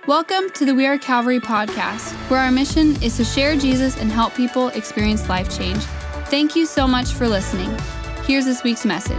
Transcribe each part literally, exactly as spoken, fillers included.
Welcome to the We Are Calvary podcast, where our mission is to share Jesus and help people experience life change. Thank you so much for listening. Here's this week's message.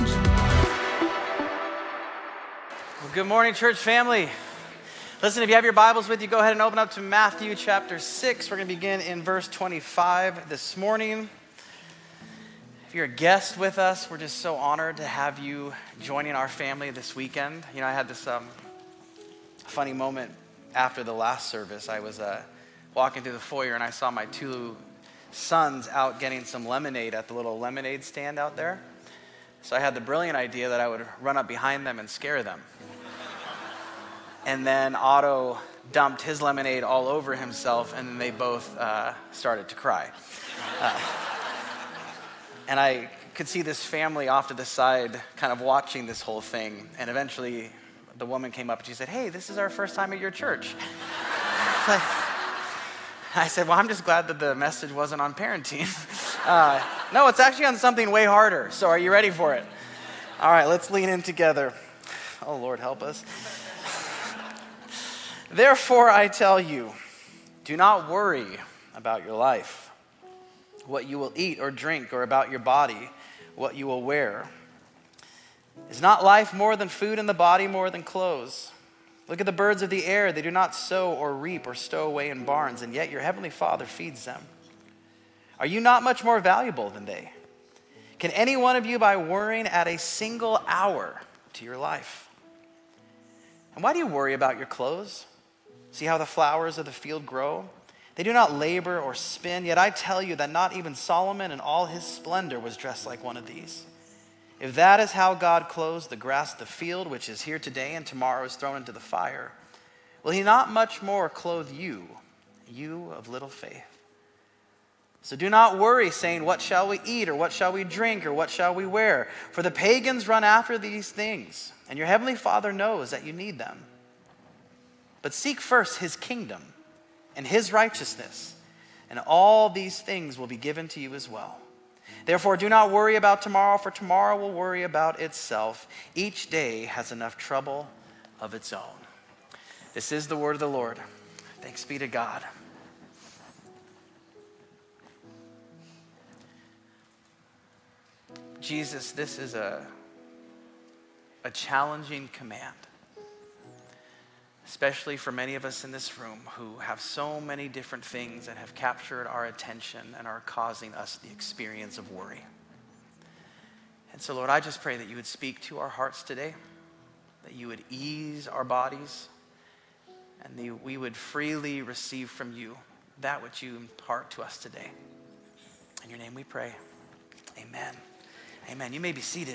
Well, good morning, church family. Listen, if you have your Bibles with you, go ahead and open up to Matthew chapter six. We're going to begin in verse twenty-five this morning. If you're a guest with us, we're just so honored to have you joining our family this weekend. You know, I had this um, funny moment after the last service. I was uh, walking through the foyer and I saw my two sons out getting some lemonade at the little lemonade stand out there. So I had the brilliant idea that I would run up behind them and scare them. And then Otto dumped his lemonade all over himself, and then they both uh, started to cry. Uh, and I could see this family off to the side kind of watching this whole thing, and eventually the woman came up and she said, "Hey, this is our first time at your church." Like, I said, "Well, I'm just glad that the message wasn't on parenting." Uh, no, it's actually on something way harder. So are you ready for it? All right, let's lean in together. Oh, Lord, help us. Therefore, I tell you, do not worry about your life, what you will eat or drink, or about your body, what you will wear. Is not life more than food, and the body more than clothes? Look at the birds of the air. They do not sow or reap or stow away in barns, and yet your heavenly Father feeds them. Are you not much more valuable than they? Can any one of you, by worrying, add a single hour to your life? And why do you worry about your clothes? See how the flowers of the field grow? They do not labor or spin, yet I tell you that not even Solomon in all his splendor was dressed like one of these. If that is how God clothes the grass of the field, which is here today and tomorrow is thrown into the fire, will he not much more clothe you, you of little faith? So do not worry, saying, what shall we eat, or what shall we drink, or what shall we wear? For the pagans run after these things, and your heavenly Father knows that you need them. But seek first his kingdom and his righteousness, and all these things will be given to you as well. Therefore, do not worry about tomorrow, for tomorrow will worry about itself. Each day has enough trouble of its own. This is the word of the Lord. Thanks be to God. Jesus, this is a, a challenging command, especially for many of us in this room who have so many different things that have captured our attention and are causing us the experience of worry. And so, Lord, I just pray that you would speak to our hearts today, that you would ease our bodies, and that we would freely receive from you that which you impart to us today. In your name we pray. Amen. Amen. You may be seated.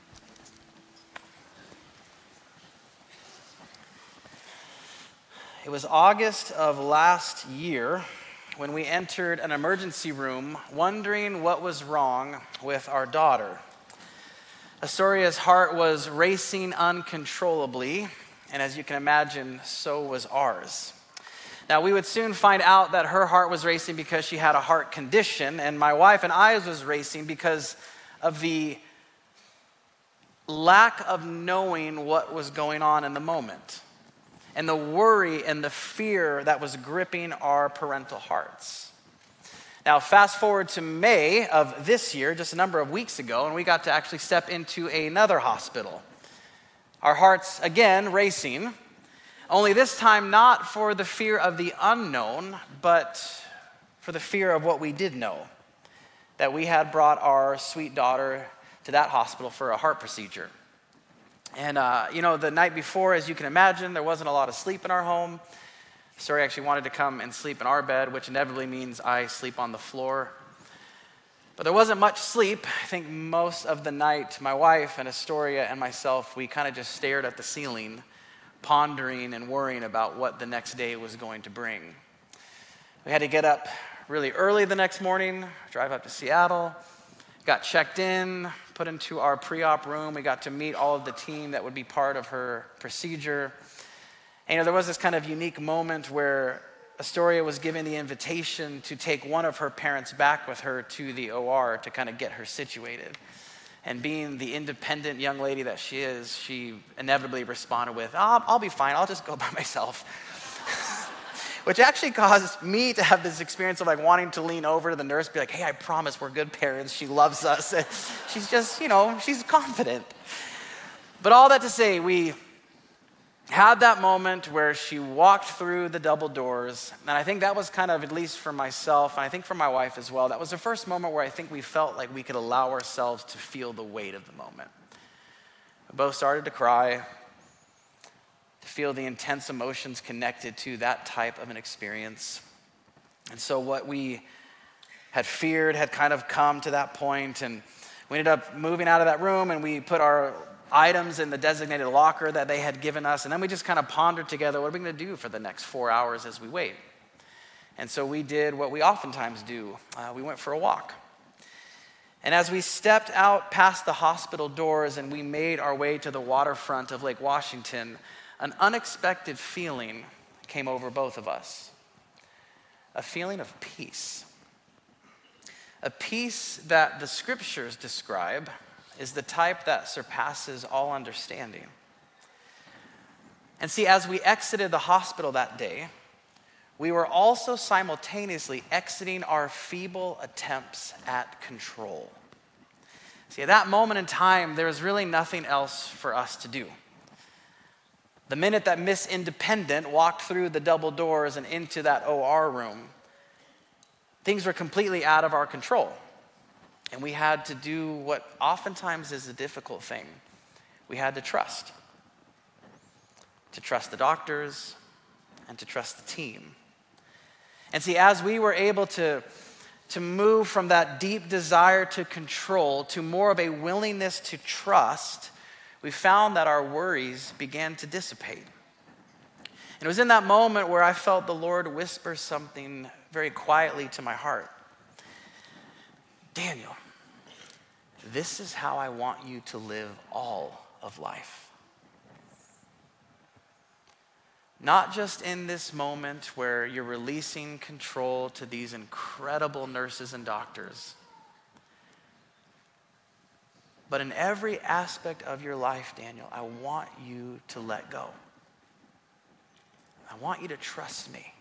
It was August of last year when we entered an emergency room wondering what was wrong with our daughter. Astoria's heart was racing uncontrollably, and as you can imagine, so was ours. Now, we would soon find out that her heart was racing because she had a heart condition, and my wife and I's was racing because of the lack of knowing what was going on in the moment, and the worry and the fear that was gripping our parental hearts. Now, fast forward to May of this year, just a number of weeks ago, and we got to actually step into another hospital. Our hearts, again, racing, only this time not for the fear of the unknown, but for the fear of what we did know, that we had brought our sweet daughter to that hospital for a heart procedure. And, uh, you know, the night before, as you can imagine, there wasn't a lot of sleep in our home. Story actually wanted to come and sleep in our bed, which inevitably means I sleep on the floor. But there wasn't much sleep. I think most of the night, my wife and Astoria and myself, we kind of just stared at the ceiling, pondering and worrying about what the next day was going to bring. We had to get up really early the next morning, drive up to Seattle, got checked in, put into our pre-op room. We got to meet all of the team that would be part of her procedure. And, you know, there was this kind of unique moment where Astoria was given the invitation to take one of her parents back with her to the O R to kind of get her situated. And being the independent young lady that she is, she inevitably responded with, oh, I'll be fine, I'll just go by myself. which actually caused me to have this experience of like wanting to lean over to the nurse, be like, hey, I promise we're good parents. She loves us. And she's just, you know, she's confident. But all that to say, we had that moment where she walked through the double doors. And I think that was kind of, at least for myself, and I think for my wife as well, that was the first moment where I think we felt like we could allow ourselves to feel the weight of the moment. We both started to cry, to feel the intense emotions connected to that type of an experience. And so what we had feared had kind of come to that point, and we ended up moving out of that room, and we put our items in the designated locker that they had given us, and then we just kind of pondered together, what are we going to do for the next four hours as we wait? And so we did what we oftentimes do. Uh, we went for a walk. And as we stepped out past the hospital doors and we made our way to the waterfront of Lake Washington, an unexpected feeling came over both of us. A feeling of peace. A peace that the scriptures describe is the type that surpasses all understanding. And see, as we exited the hospital that day, we were also simultaneously exiting our feeble attempts at control. See, at that moment in time, there was really nothing else for us to do. The minute that Miss Independent walked through the double doors and into that O R room, things were completely out of our control. And we had to do what oftentimes is a difficult thing. We had to trust. To trust the doctors and to trust the team. And see, as we were able to, to move from that deep desire to control to more of a willingness to trust, we found that our worries began to dissipate. And it was in that moment where I felt the Lord whisper something very quietly to my heart. Daniel, this is how I want you to live all of life. Not just in this moment where you're releasing control to these incredible nurses and doctors, but in every aspect of your life, Daniel, I want you to let go. I want you to trust me.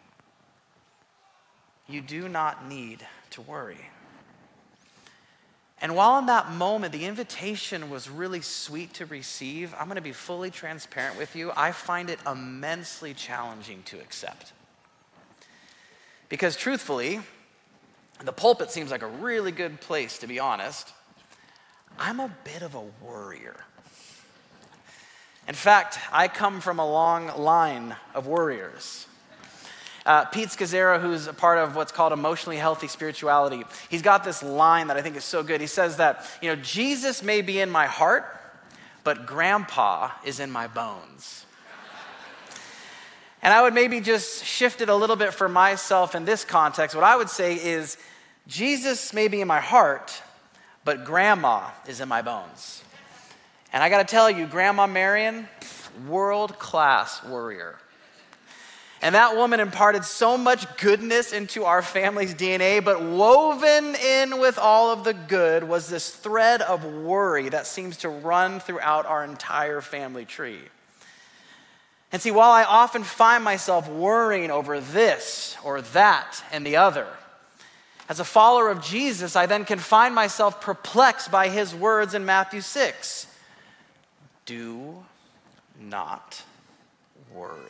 You do not need to worry. And while in that moment, the invitation was really sweet to receive, I'm going to be fully transparent with you. I find it immensely challenging to accept. Because truthfully, the pulpit seems like a really good place, to be honest. I'm a bit of a worrier. In fact, I come from a long line of worriers. Uh, Pete Scazzero, who's a part of what's called emotionally healthy spirituality, he's got this line that I think is so good. He says that, you know, Jesus may be in my heart, but grandpa is in my bones. And I would maybe just shift it a little bit for myself in this context. What I would say is, Jesus may be in my heart, but grandma is in my bones. And I got to tell you, Grandma Marion, world-class worrier. And that woman imparted so much goodness into our family's D N A, but woven in with all of the good was this thread of worry that seems to run throughout our entire family tree. And see, while I often find myself worrying over this or that and the other, as a follower of Jesus, I then can find myself perplexed by his words in Matthew six. Do not worry.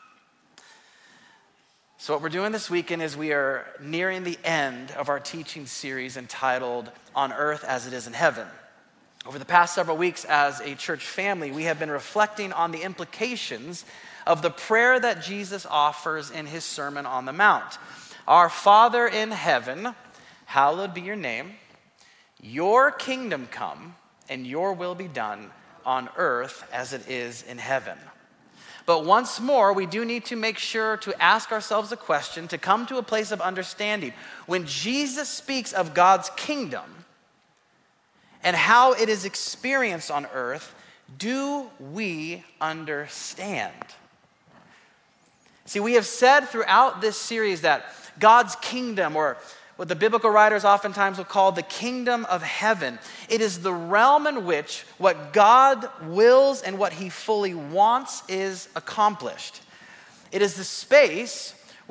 So what we're doing this weekend is we are nearing the end of our teaching series entitled On Earth as It Is in Heaven. Over the past several weeks as a church family, we have been reflecting on the implications of the prayer that Jesus offers in his Sermon on the Mount. Our Father in heaven, hallowed be your name. Your kingdom come and your will be done on earth as it is in heaven. But once more, we do need to make sure to ask ourselves a question, to come to a place of understanding. When Jesus speaks of God's kingdom and how it is experienced on earth, do we understand? See, we have said throughout this series that God's kingdom, or what the biblical writers oftentimes will call the kingdom of heaven, it is the realm in which what God wills and what he fully wants is accomplished. It is the space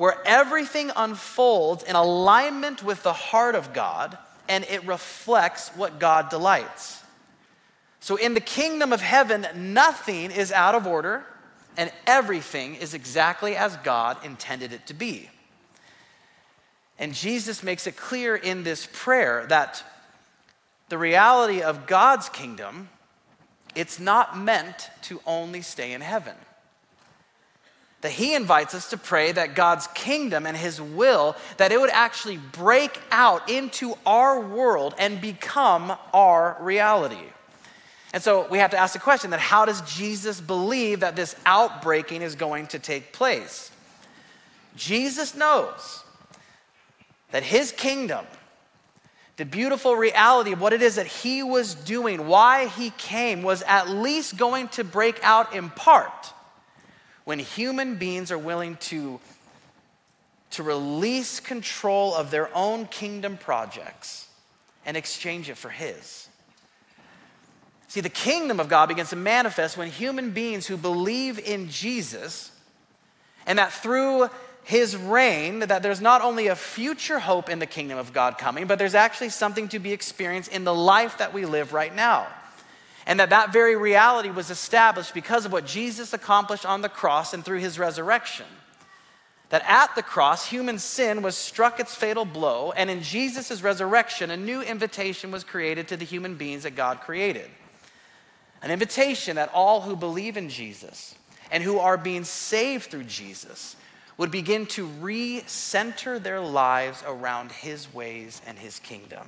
where everything unfolds in alignment with the heart of God and it reflects what God delights. So in the kingdom of heaven, nothing is out of order and everything is exactly as God intended it to be. And Jesus makes it clear in this prayer that the reality of God's kingdom, it's not meant to only stay in heaven. That he invites us to pray that God's kingdom and his will, that it would actually break out into our world and become our reality. And so we have to ask the question that how does Jesus believe that this outbreaking is going to take place? Jesus knows that his kingdom, the beautiful reality of what it is that he was doing, why he came, was at least going to break out in part when human beings are willing to, to release control of their own kingdom projects and exchange it for his. See, the kingdom of God begins to manifest when human beings who believe in Jesus, and that through his reign, that there's not only a future hope in the kingdom of God coming, but there's actually something to be experienced in the life that we live right now. And that that very reality was established because of what Jesus accomplished on the cross and through his resurrection. That at the cross, human sin was struck its fatal blow, and in Jesus' resurrection, a new invitation was created to the human beings that God created. An invitation that all who believe in Jesus and who are being saved through Jesus would begin to re-center their lives around his ways and his kingdom.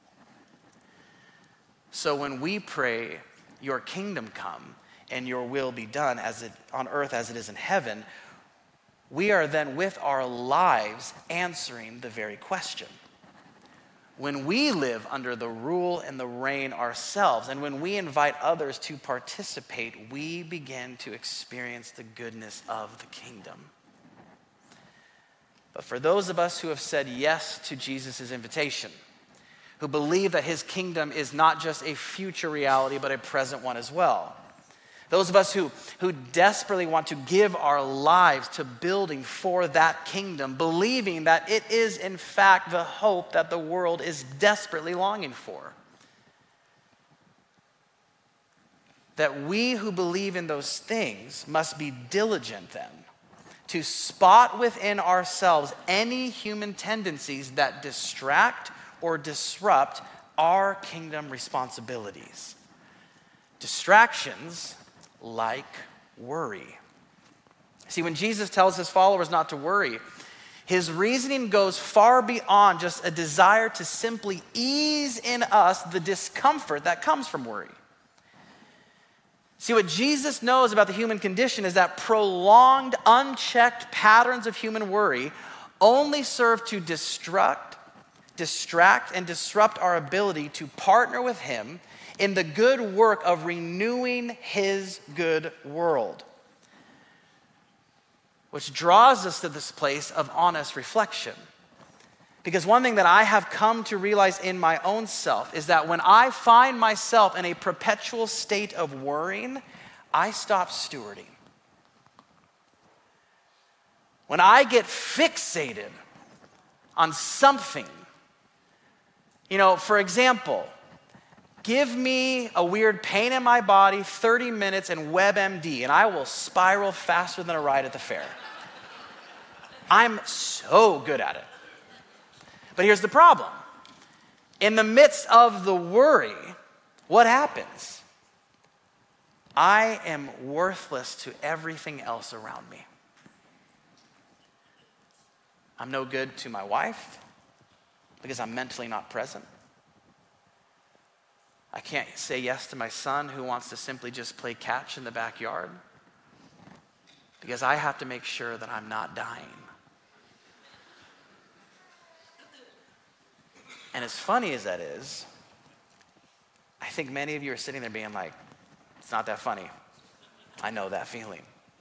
So when we pray, your kingdom come and your will be done as it on earth as it is in heaven, we are then with our lives answering the very question. When we live under the rule and the reign ourselves, and when we invite others to participate, we begin to experience the goodness of the kingdom. But for those of us who have said yes to Jesus' invitation, who believe that his kingdom is not just a future reality, but a present one as well, those of us who, who desperately want to give our lives to building for that kingdom, believing that it is in fact the hope that the world is desperately longing for. That we who believe in those things must be diligent then to spot within ourselves any human tendencies that distract or disrupt our kingdom responsibilities. Distractions like worry. See, when Jesus tells his followers not to worry, his reasoning goes far beyond just a desire to simply ease in us the discomfort that comes from worry. See, what Jesus knows about the human condition is that prolonged, unchecked patterns of human worry only serve to distract, distract, and disrupt our ability to partner with him in the good work of renewing his good world. Which draws us to this place of honest reflection. Because one thing that I have come to realize in my own self is that when I find myself in a perpetual state of worrying, I stop stewarding. When I get fixated on something, you know, for example, give me a weird pain in my body, thirty minutes, and WebMD, and I will spiral faster than a ride at the fair. I'm so good at it. But here's the problem. In the midst of the worry, what happens? I am worthless to everything else around me. I'm no good to my wife because I'm mentally not present. I can't say yes to my son who wants to simply just play catch in the backyard because I have to make sure that I'm not dying. And as funny as that is, I think many of you are sitting there being like, it's not that funny. I know that feeling.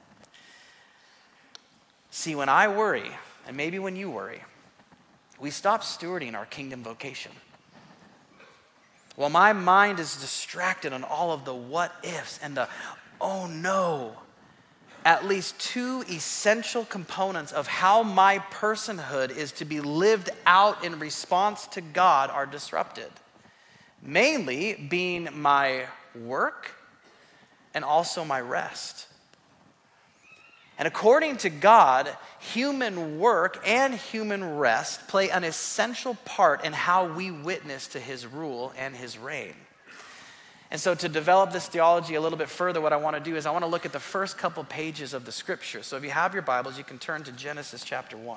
See, when I worry, and maybe when you worry, we stop stewarding our kingdom vocation. While my mind is distracted on all of the what ifs and the oh no, at least two essential components of how my personhood is to be lived out in response to God are disrupted. Mainly being my work and also my rest. And according to God, human work and human rest play an essential part in how we witness to his rule and his reign. And so to develop this theology a little bit further, what I want to do is I want to look at the first couple pages of the scripture. So if you have your Bibles, you can turn to Genesis chapter one.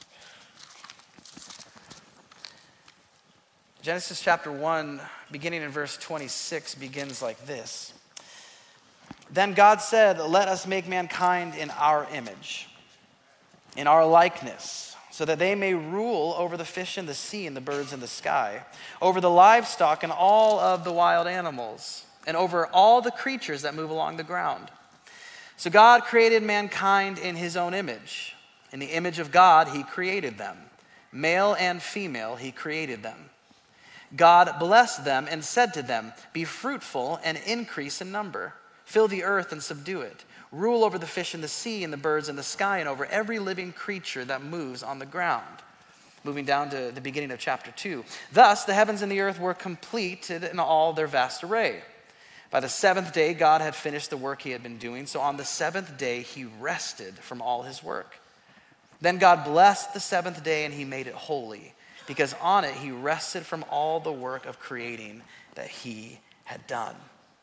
Genesis chapter one, beginning in verse twenty-six, begins like this. Then God said, "Let us make mankind in our image, in our likeness, so that they may rule over the fish in the sea and the birds in the sky, over the livestock and all of the wild animals, and over all the creatures that move along the ground." So God created mankind in his own image. In the image of God, he created them. Male and female, he created them. God blessed them and said to them, "Be fruitful and increase in number. Fill the earth and subdue it. Rule over the fish in the sea and the birds in the sky and over every living creature that moves on the ground." Moving down to the beginning of chapter two. "Thus the heavens and the earth were completed in all their vast array. By the seventh day God had finished the work he had been doing. So on the seventh day he rested from all his work. Then God blessed the seventh day and he made it holy, because on it he rested from all the work of creating that he had done."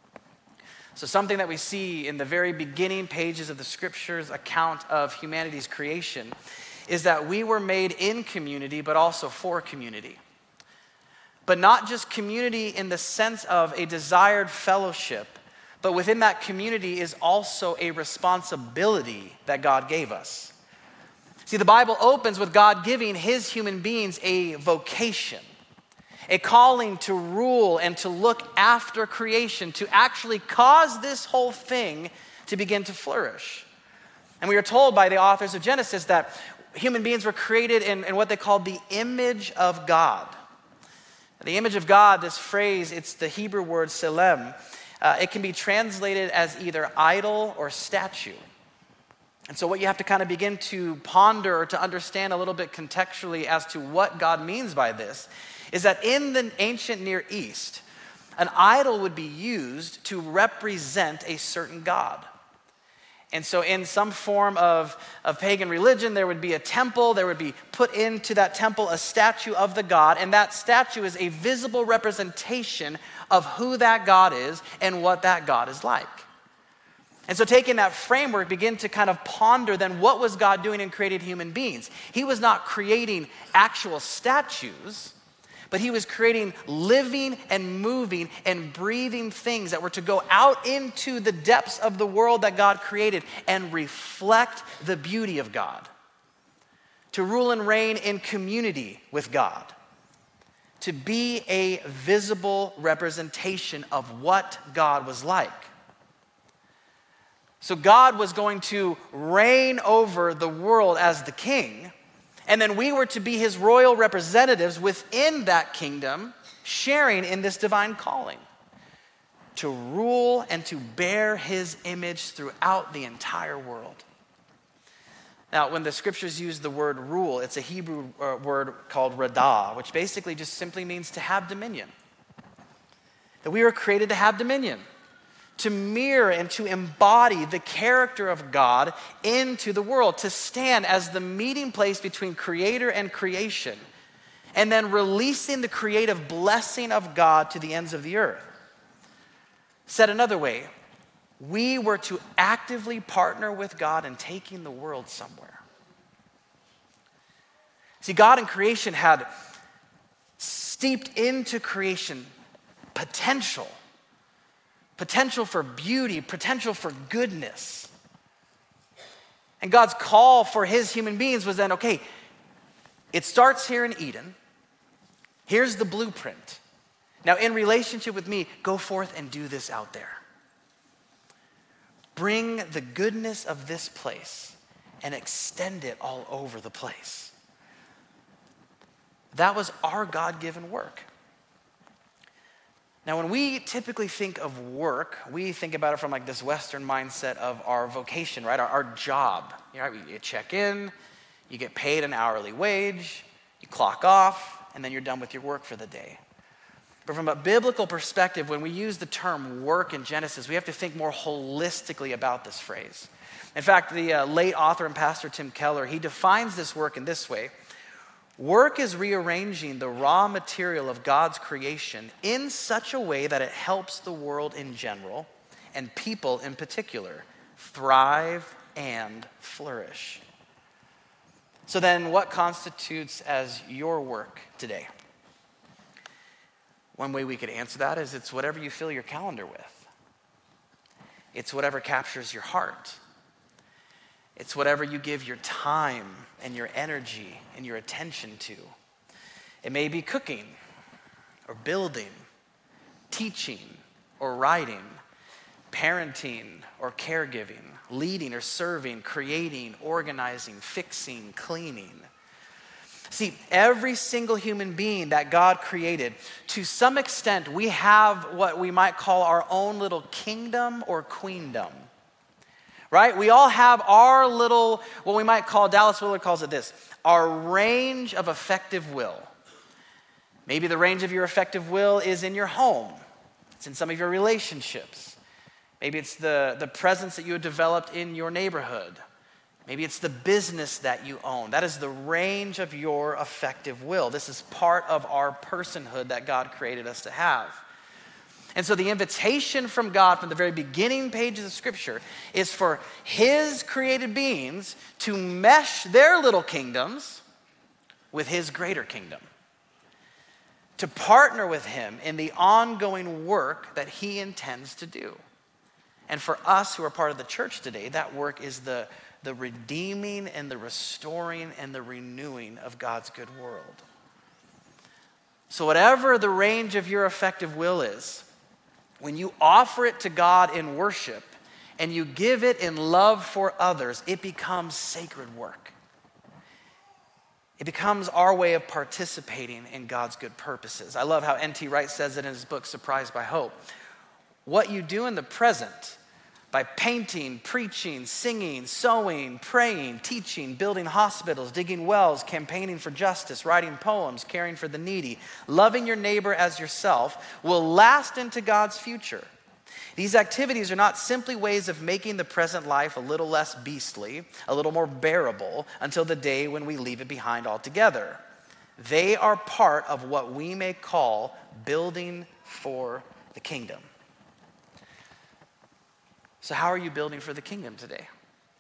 So something that we see in the very beginning pages of the scriptures account of humanity's creation is that we were made in community, but also for community. But not just community in the sense of a desired fellowship, but within that community is also a responsibility that God gave us. See, the Bible opens with God giving his human beings a vocation, a calling to rule and to look after creation, to actually cause this whole thing to begin to flourish. And we are told by the authors of Genesis that human beings were created in, in what they called the image of God. The image of God, this phrase, it's the Hebrew word selem. Uh, it can be translated as either idol or statue. And so what you have to kind of begin to ponder or to understand a little bit contextually as to what God means by this is that in the ancient Near East, an idol would be used to represent a certain god. And so in some form of, of pagan religion, there would be a temple, there would be put into that temple a statue of the god, and that statue is a visible representation of who that god is and what that god is like. And so taking that framework, begin to kind of ponder then what was God doing in creating human beings? He was not creating actual statues, but he was creating living and moving and breathing things that were to go out into the depths of the world that God created and reflect the beauty of God. To rule and reign in community with God. To be a visible representation of what God was like. So God was going to reign over the world as the king, and then we were to be his royal representatives within that kingdom, sharing in this divine calling, to rule and to bear his image throughout the entire world. Now, when the scriptures use the word rule, it's a Hebrew word called radah, which basically just simply means to have dominion. That we were created to have dominion, to mirror and to embody the character of God into the world, to stand as the meeting place between creator and creation, and then releasing the creative blessing of God to the ends of the earth. Said another way, we were to actively partner with God in taking the world somewhere. See, God in creation had steeped into creation potential. Potential for beauty, potential for goodness. And God's call for his human beings was then, okay, it starts here in Eden. Here's the blueprint. Now, in relationship with me, go forth and do this out there. Bring the goodness of this place and extend it all over the place. That was our God-given work. Now, when we typically think of work, we think about it from like this Western mindset of our vocation, right? Our, our job. You know, you check in, you get paid an hourly wage, you clock off, and then you're done with your work for the day. But from a biblical perspective, when we use the term work in Genesis, we have to think more holistically about this phrase. In fact, the uh, late author and pastor Tim Keller, he defines this work in this way. Work is rearranging the raw material of God's creation in such a way that it helps the world in general and people in particular thrive and flourish. So then, what constitutes as your work today? One way we could answer that is it's whatever you fill your calendar with. It's whatever captures your heart. It's whatever you give your time and your energy and your attention to. It may be cooking or building, teaching or writing, parenting or caregiving, leading or serving, creating, organizing, fixing, cleaning. See, every single human being that God created, to some extent, we have what we might call our own little kingdom or queendom. Right? We all have our little, what we might call, Dallas Willard calls it this, our range of effective will. Maybe the range of your effective will is in your home. It's in some of your relationships. Maybe it's the, the presence that you have developed in your neighborhood. Maybe it's the business that you own. That is the range of your effective will. This is part of our personhood that God created us to have. And so the invitation from God from the very beginning pages of Scripture is for his created beings to mesh their little kingdoms with his greater kingdom. To partner with him in the ongoing work that he intends to do. And for us who are part of the church today, that work is the, the redeeming and the restoring and the renewing of God's good world. So whatever the range of your effective will is, when you offer it to God in worship and you give it in love for others, it becomes sacred work. It becomes our way of participating in God's good purposes. I love how N T Wright says it in his book, Surprised by Hope. What you do in the present by painting, preaching, singing, sewing, praying, teaching, building hospitals, digging wells, campaigning for justice, writing poems, caring for the needy, loving your neighbor as yourself will last into God's future. These activities are not simply ways of making the present life a little less beastly, a little more bearable until the day when we leave it behind altogether. They are part of what we may call building for the kingdom. So how are you building for the kingdom today?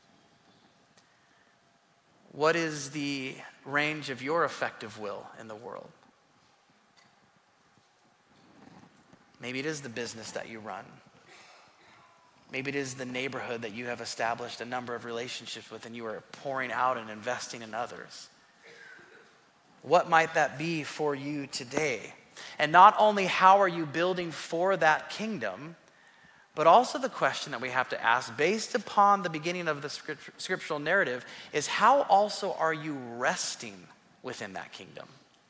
What is the range of your effective will in the world? Maybe it is the business that you run. Maybe it is the neighborhood that you have established a number of relationships with and you are pouring out and investing in others. What might that be for you today? And not only how are you building for that kingdom, but also the question that we have to ask based upon the beginning of the scriptural narrative is how also are you resting within that kingdom?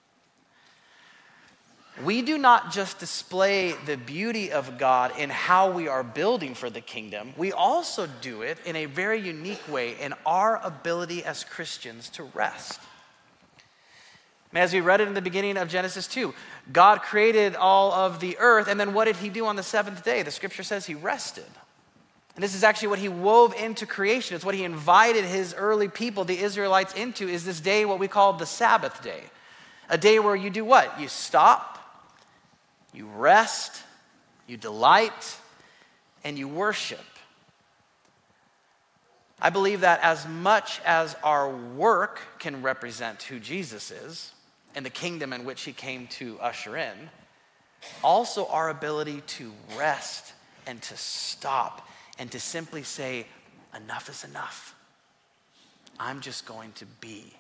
We do not just display the beauty of God in how we are building for the kingdom. We also do it in a very unique way in our ability as Christians to rest. As we read it in the beginning of Genesis two, God created all of the earth, and then what did he do on the seventh day? The scripture says he rested. And this is actually what he wove into creation. It's what he invited his early people, the Israelites, into, is this day, what we call the Sabbath day. A day where you do what? You stop, you rest, you delight, and you worship. I believe that as much as our work can represent who Jesus is and the kingdom in which he came to usher in, also our ability to rest and to stop and to simply say, enough is enough. I'm just going to be.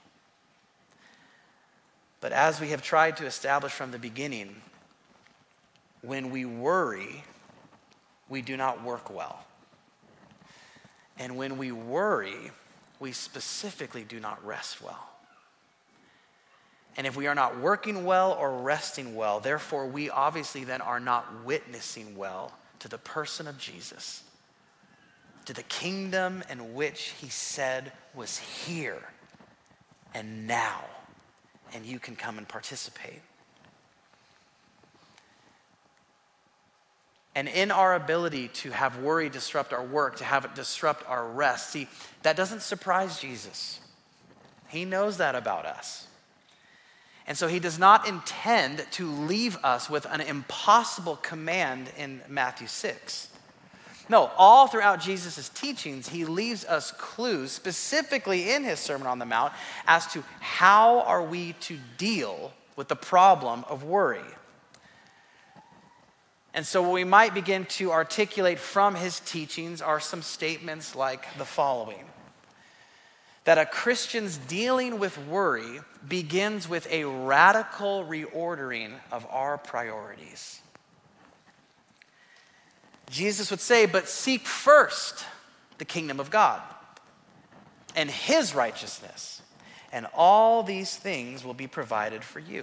But as we have tried to establish from the beginning, when we worry, we do not work well. And when we worry, we specifically do not rest well. And if we are not working well or resting well, therefore we obviously then are not witnessing well to the person of Jesus, to the kingdom in which he said was here and now, and you can come and participate. And in our ability to have worry disrupt our work, to have it disrupt our rest, see, that doesn't surprise Jesus. He knows that about us. And so he does not intend to leave us with an impossible command in Matthew six. No, all throughout Jesus' teachings, he leaves us clues, specifically in his Sermon on the Mount, as to how are we to deal with the problem of worry. And so what we might begin to articulate from his teachings are some statements like the following. That a Christian's dealing with worry begins with a radical reordering of our priorities. Jesus would say, but seek first the kingdom of God and his righteousness, and all these things will be provided for you.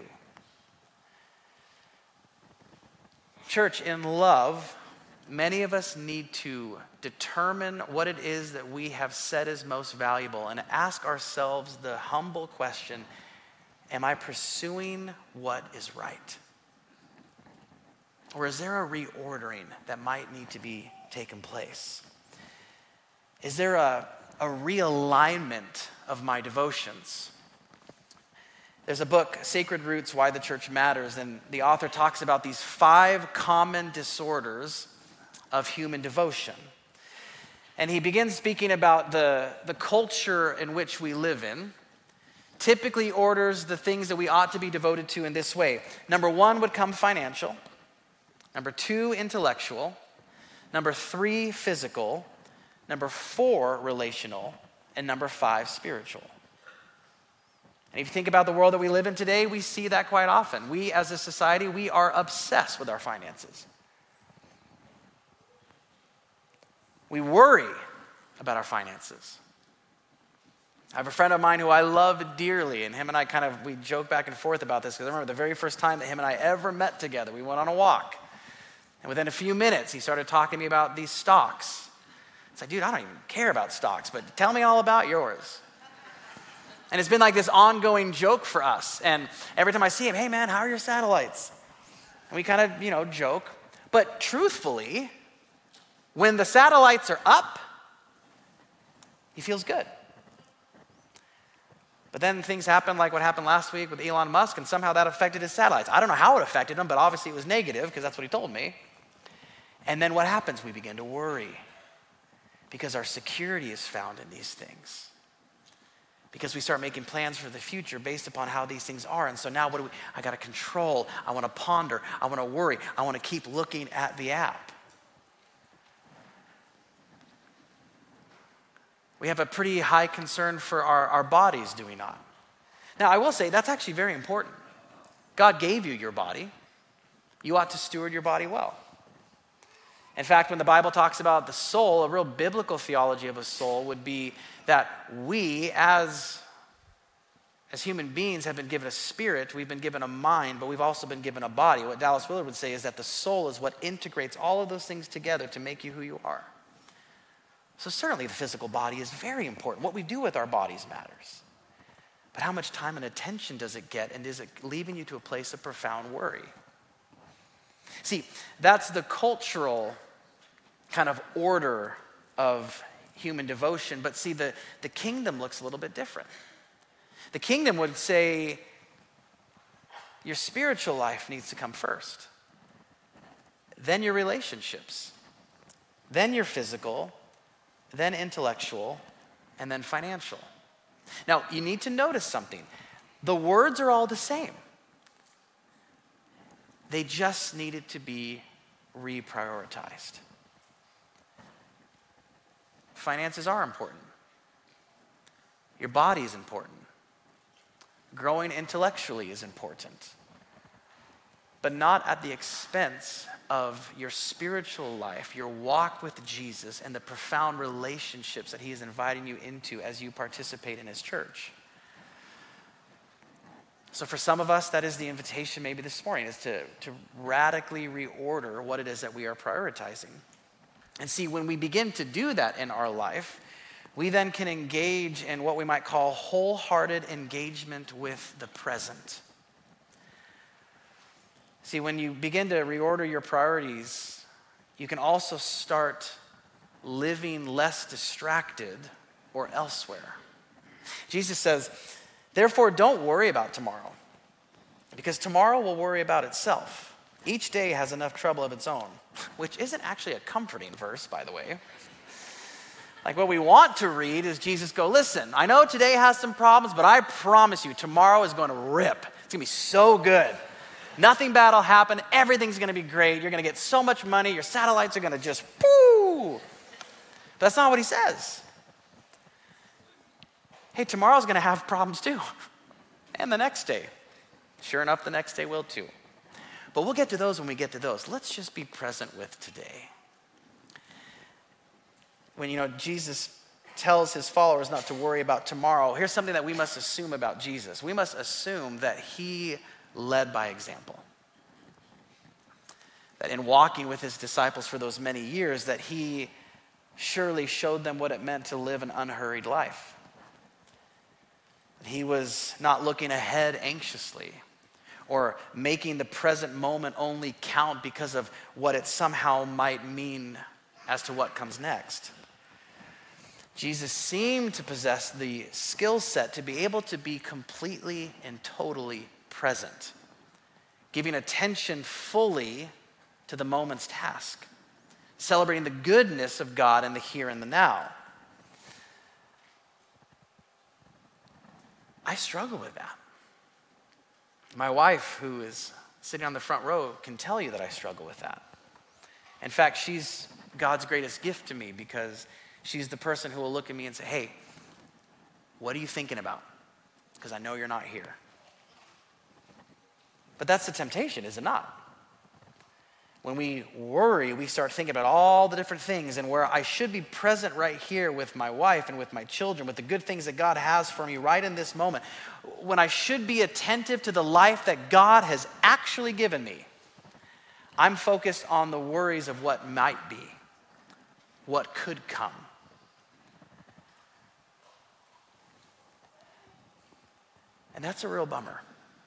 Church, in love, many of us need to determine what it is that we have said is most valuable and ask ourselves the humble question, am I pursuing what is right? Or is there a reordering that might need to be taken place? Is there a, a realignment of my devotions? There's a book, Sacred Roots, Why the Church Matters, and the author talks about these five common disorders of human devotion. And he begins speaking about the, the culture in which we live in, typically orders the things that we ought to be devoted to in this way. Number one would come financial. Number two, intellectual. Number three, physical. Number four, relational. And number five, spiritual. And if you think about the world that we live in today, we see that quite often. We as a society, we are obsessed with our finances. We worry about our finances. I have a friend of mine who I love dearly, and him and I kind of, we joke back and forth about this, because I remember the very first time that him and I ever met together, we went on a walk. And within a few minutes, he started talking to me about these stocks. It's like, dude, I don't even care about stocks, but tell me all about yours. And it's been like this ongoing joke for us. And every time I see him, hey man, how are your satellites? And we kind of, you know, joke. But truthfully, when the satellites are up, he feels good. But then things happen like what happened last week with Elon Musk, and somehow that affected his satellites. I don't know how it affected him, but obviously it was negative, because that's what he told me. And then what happens? We begin to worry, because our security is found in these things. Because we start making plans for the future based upon how these things are. And so now what do we, I got to control, I want to ponder, I want to worry, I want to keep looking at the app. We have a pretty high concern for our, our bodies, do we not? Now, I will say that's actually very important. God gave you your body. You ought to steward your body well. In fact, when the Bible talks about the soul, a real biblical theology of a soul would be that we as, as human beings have been given a spirit, we've been given a mind, but we've also been given a body. What Dallas Willard would say is that the soul is what integrates all of those things together to make you who you are. So certainly the physical body is very important. What we do with our bodies matters. But how much time and attention does it get, and is it leaving you to a place of profound worry? See, that's the cultural kind of order of human devotion. But see, the, the kingdom looks a little bit different. The kingdom would say your spiritual life needs to come first. Then your relationships. Then your physical. Then intellectual. And then financial. Now, you need to notice something. The words are all the same. They just needed to be reprioritized. Finances are important. Your body is important. Growing intellectually is important. But not at the expense of your spiritual life, your walk with Jesus, and the profound relationships that he is inviting you into as you participate in his church. So for some of us, that is the invitation maybe this morning, is to, to radically reorder what it is that we are prioritizing. And see, when we begin to do that in our life, we then can engage in what we might call wholehearted engagement with the present. See, when you begin to reorder your priorities, you can also start living less distracted or elsewhere. Jesus says, therefore, don't worry about tomorrow, because tomorrow will worry about itself. Each day has enough trouble of its own, which isn't actually a comforting verse, by the way. Like what we want to read is Jesus go, listen, I know today has some problems, but I promise you tomorrow is going to rip. It's going to be so good. Nothing bad will happen. Everything's going to be great. You're going to get so much money. Your satellites are going to just, whoo. But that's not what he says. Hey, tomorrow's going to have problems too. And the next day. Sure enough, the next day will too. But we'll get to those when we get to those. Let's just be present with today. When, you know, Jesus tells his followers not to worry about tomorrow, here's something that we must assume about Jesus. We must assume that he led by example. That in walking with his disciples for those many years, that he surely showed them what it meant to live an unhurried life. He was not looking ahead anxiously or making the present moment only count because of what it somehow might mean as to what comes next. Jesus seemed to possess the skill set to be able to be completely and totally present, giving attention fully to the moment's task, celebrating the goodness of God in the here and the now. I struggle with that. My wife, who is sitting on the front row, can tell you that I struggle with that. In fact, she's God's greatest gift to me because she's the person who will look at me and say, hey, what are you thinking about? Because I know you're not here. But that's the temptation, is it not? When we worry, we start thinking about all the different things and where I should be present right here with my wife and with my children, with the good things that God has for me right in this moment. When I should be attentive to the life that God has actually given me, I'm focused on the worries of what might be, what could come. And that's a real bummer.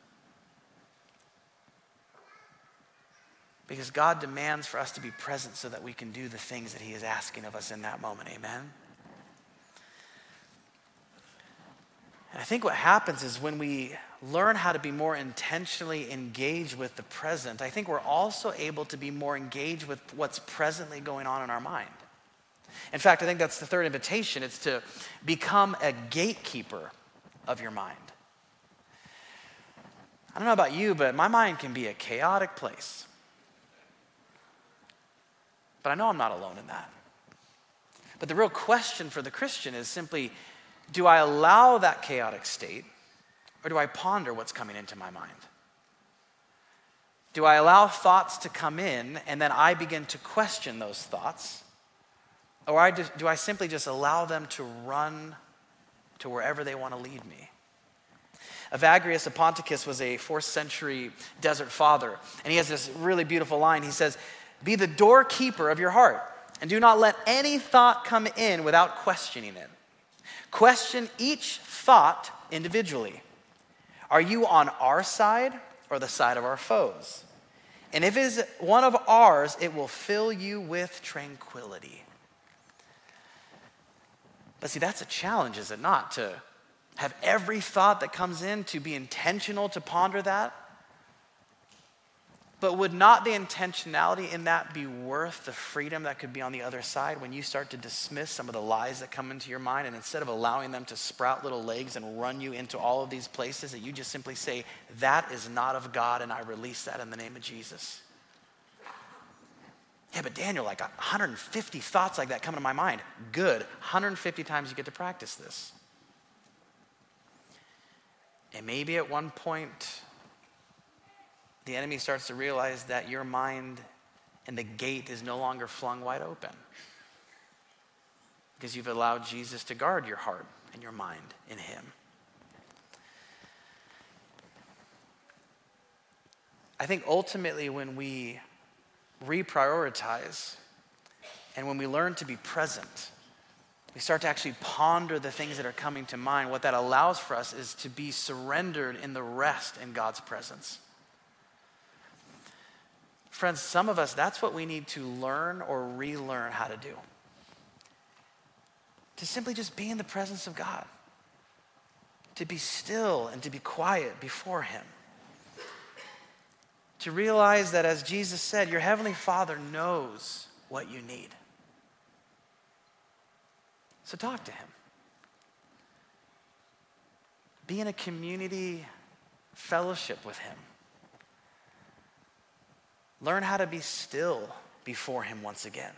Because God demands for us to be present so that we can do the things that he is asking of us in that moment. Amen? And I think what happens is when we learn how to be more intentionally engaged with the present, I think we're also able to be more engaged with what's presently going on in our mind. In fact, I think that's the third invitation. It's to become a gatekeeper of your mind. I don't know about you, but my mind can be a chaotic place. But I know I'm not alone in that. But the real question for the Christian is simply, do I allow that chaotic state, or do I ponder what's coming into my mind? Do I allow thoughts to come in and then I begin to question those thoughts? Or I just, do I simply just allow them to run to wherever they want to lead me? Evagrius of Ponticus was a fourth century desert father, and he has this really beautiful line. He says, be the doorkeeper of your heart, and do not let any thought come in without questioning it. Question each thought individually. Are you on our side or the side of our foes? And if it is one of ours, it will fill you with tranquility. But see, that's a challenge, is it not? To have every thought that comes in, to be intentional, to ponder that. But would not the intentionality in that be worth the freedom that could be on the other side when you start to dismiss some of the lies that come into your mind, and instead of allowing them to sprout little legs and run you into all of these places, that you just simply say, that is not of God, and I release that in the name of Jesus? Yeah, but Daniel, like one hundred fifty thoughts like that come into my mind. Good. one hundred fifty times you get to practice this. And maybe at one point, the enemy starts to realize that your mind and the gate is no longer flung wide open because you've allowed Jesus to guard your heart and your mind in him. I think ultimately when we reprioritize and when we learn to be present, we start to actually ponder the things that are coming to mind. What that allows for us is to be surrendered in the rest in God's presence. Friends, some of us, that's what we need to learn or relearn how to do. To simply just be in the presence of God. To be still and to be quiet before him. To realize that, as Jesus said, your heavenly Father knows what you need. So talk to him. Be in a community fellowship with him. Learn how to be still before him once again.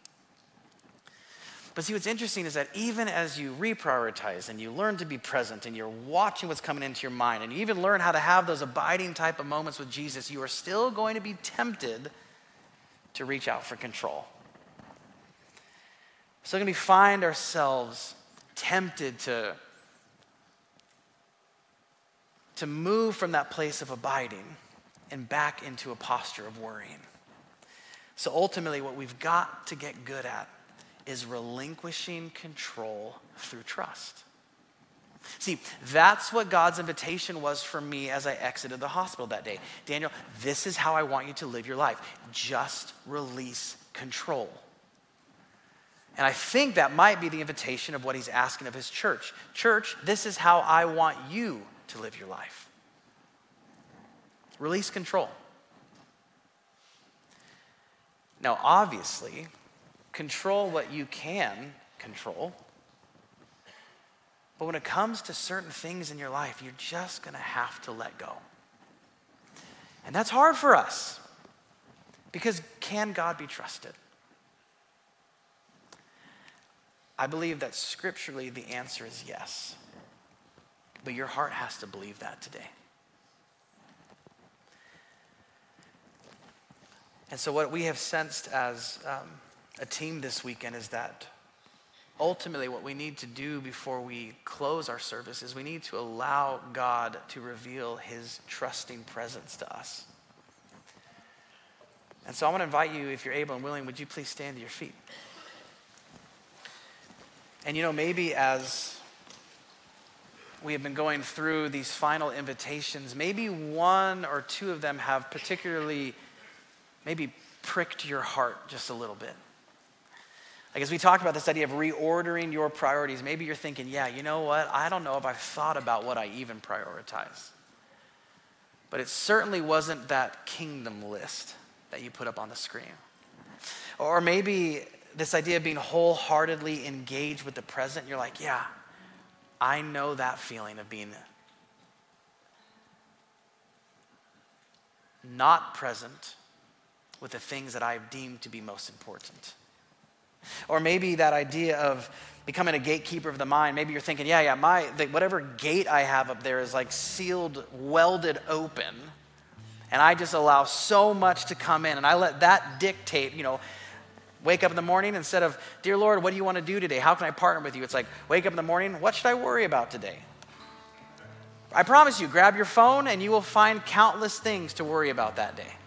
But see, what's interesting is that even as you reprioritize and you learn to be present and you're watching what's coming into your mind and you even learn how to have those abiding type of moments with Jesus, you are still going to be tempted to reach out for control. We're still going to find ourselves tempted to, to move from that place of abiding and back into a posture of worrying. So ultimately, what we've got to get good at is relinquishing control through trust. See, that's what God's invitation was for me as I exited the hospital that day. Daniel, this is how I want you to live your life. Just release control. And I think that might be the invitation of what he's asking of his church. Church, this is how I want you to live your life. Release control. Now, obviously, control what you can control. But when it comes to certain things in your life, you're just going to have to let go. And that's hard for us. Because can God be trusted? I believe that scripturally the answer is yes. But your heart has to believe that today. And so what we have sensed as um, a team this weekend is that ultimately what we need to do before we close our service is we need to allow God to reveal his trusting presence to us. And so I want to invite you, if you're able and willing, would you please stand to your feet? And you know, maybe as we have been going through these final invitations, maybe one or two of them have particularly maybe pricked your heart just a little bit. Like as we talked about this idea of reordering your priorities, maybe you're thinking, yeah, you know what? I don't know if I've thought about what I even prioritize. But it certainly wasn't that kingdom list that you put up on the screen. Or maybe this idea of being wholeheartedly engaged with the present, you're like, yeah, I know that feeling of being not present with the things that I've deemed to be most important. Or maybe that idea of becoming a gatekeeper of the mind. Maybe you're thinking, yeah, yeah, my the, whatever gate I have up there is like sealed, welded open, and I just allow so much to come in, and I let that dictate, you know, wake up in the morning, instead of, dear Lord, what do you want to do today? How can I partner with you? It's like, wake up in the morning, what should I worry about today? I promise you, grab your phone and you will find countless things to worry about that day.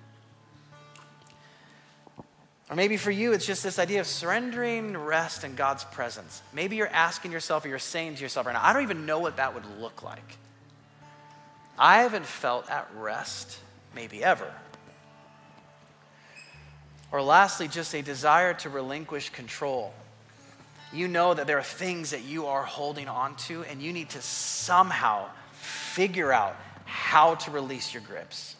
Or maybe for you, it's just this idea of surrendering rest in God's presence. Maybe you're asking yourself, or you're saying to yourself right now, I don't even know what that would look like. I haven't felt at rest, maybe ever. Or lastly, just a desire to relinquish control. You know that there are things that you are holding on to, and you need to somehow figure out how to release your grips.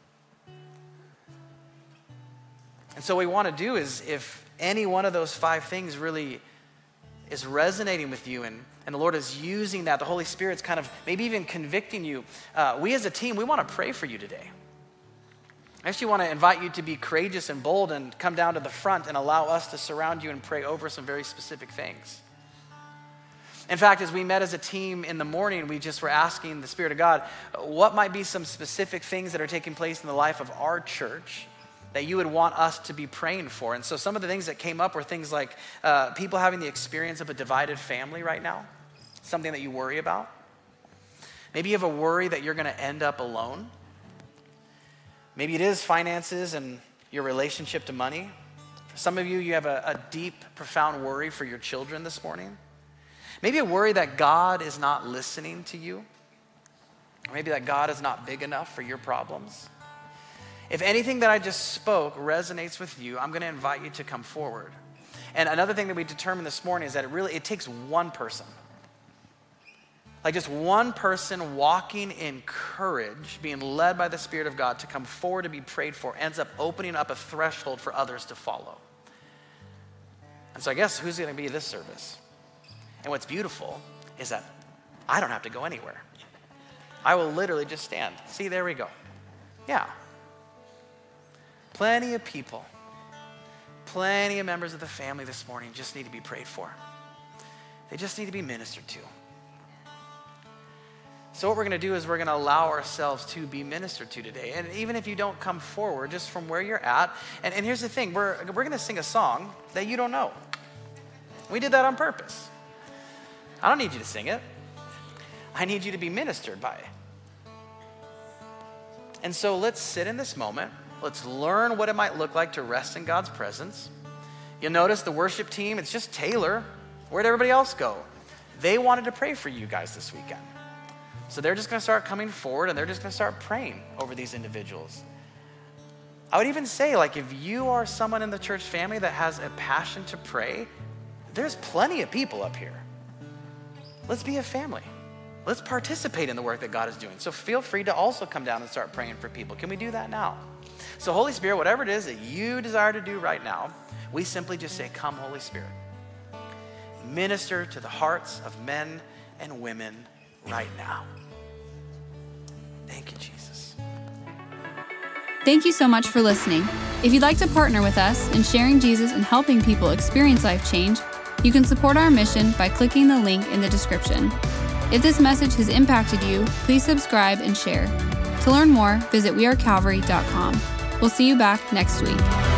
And so what we want to do is, if any one of those five things really is resonating with you, and, and the Lord is using that, the Holy Spirit's kind of maybe even convicting you, uh, we as a team, we want to pray for you today. I actually want to invite you to be courageous and bold and come down to the front and allow us to surround you and pray over some very specific things. In fact, as we met as a team in the morning, we just were asking the Spirit of God, what might be some specific things that are taking place in the life of our church that you would want us to be praying for? And so some of the things that came up were things like uh, people having the experience of a divided family right now, something that you worry about. Maybe you have a worry that you're going to end up alone. Maybe it is finances and your relationship to money. For some of you, you have a, a deep, profound worry for your children this morning. Maybe a worry that God is not listening to you. Or maybe that God is not big enough for your problems. If anything that I just spoke resonates with you, I'm going to invite you to come forward. And another thing that we determined this morning is that it really, it takes one person. Like just one person walking in courage, being led by the Spirit of God to come forward to be prayed for, ends up opening up a threshold for others to follow. And so I guess who's going to be this service? And what's beautiful is that I don't have to go anywhere. I will literally just stand. See, there we go. Yeah. Plenty of people, plenty of members of the family this morning just need to be prayed for. They just need to be ministered to. So what we're going to do is we're going to allow ourselves to be ministered to today. And even if you don't come forward, just from where you're at, and, and here's the thing, we're, we're going to sing a song that you don't know. We did that on purpose. I don't need you to sing it. I need you to be ministered by it. And so let's sit in this moment. Let's learn what it might look like to rest in God's presence. You'll notice the worship team, it's just Taylor. Where'd everybody else go? They wanted to pray for you guys this weekend. So they're just going to start coming forward and they're just going to start praying over these individuals. I would even say, like, if you are someone in the church family that has a passion to pray, there's plenty of people up here. Let's be a family. Let's participate in the work that God is doing. So feel free to also come down and start praying for people. Can we do that now? So Holy Spirit, whatever it is that you desire to do right now, we simply just say, come, Holy Spirit. Minister to the hearts of men and women right now. Thank you, Jesus. Thank you so much for listening. If you'd like to partner with us in sharing Jesus and helping people experience life change, you can support our mission by clicking the link in the description. If this message has impacted you, please subscribe and share. To learn more, visit we are calvary dot com. We'll see you back next week.